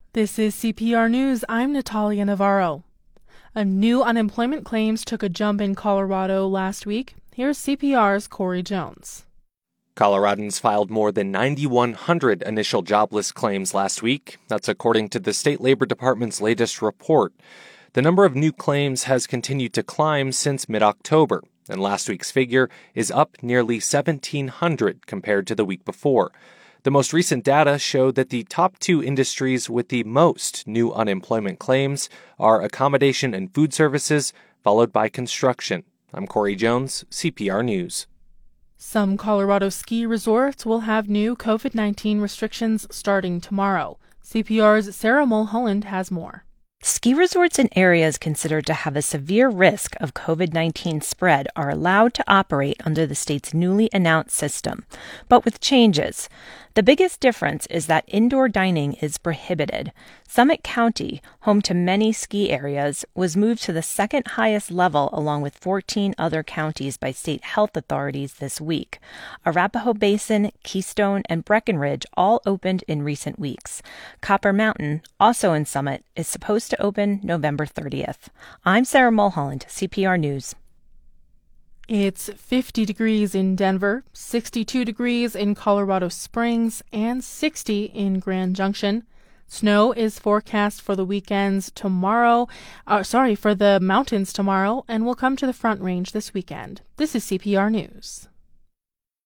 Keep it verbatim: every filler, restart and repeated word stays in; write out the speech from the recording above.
This is C P R News. I'm Natalia Navarro. A new unemployment claims took a jump in Colorado last week. Here's C P R's Corey Jones. Coloradans filed more than nine thousand one hundred initial jobless claims last week. That's according to the State Labor Department's latest report. The number of new claims has continued to climb since mid-October, and last week's figure is up nearly seventeen hundred compared to the week before. The most recent data showed that the top two industries with the most new unemployment claims are accommodation and food services, followed by construction. I'm Corey Jones, C P R News. Some Colorado ski resorts will have new COVID nineteen restrictions starting tomorrow. C P R's Sarah Mulholland has more. Ski resorts in areas considered to have a severe risk of COVID nineteen spread are allowed to operate under the state's newly announced system, but with changes. The biggest difference is that indoor dining is prohibited. Summit County, home to many ski areas, was moved to the second highest level along with fourteen other counties by state health authorities this week. Arapahoe Basin, Keystone, and Breckenridge all opened in recent weeks. Copper Mountain, also in Summit, is supposed to open November thirtieth. I'm Sarah Mulholland, C P R News. It's fifty degrees in Denver, sixty-two degrees in Colorado Springs, and sixty in Grand Junction. Snow is forecast for the weekends tomorrow, uh, sorry, for the mountains tomorrow, and will come to the Front Range this weekend. This is C P R News.